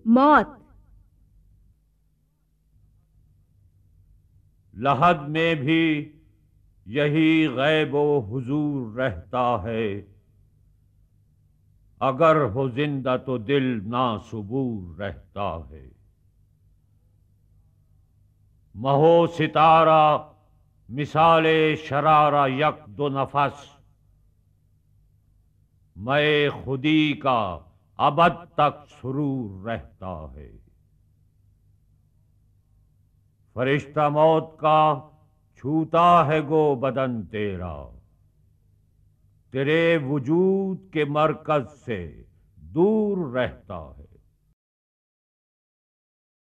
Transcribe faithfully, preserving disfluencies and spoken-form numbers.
मौत। लहद में भी यही गैबो हुजूर रहता है, अगर हो जिंदा तो दिल ना सुबूर रहता है। महो सितारा मिसाले शरारा यक दो नफस, मैं खुदी का अबद तक सुरूर रहता है। फरिश्ता मौत का छूता है गो बदन तेरा, तेरे वजूद के मरकज से दूर रहता है।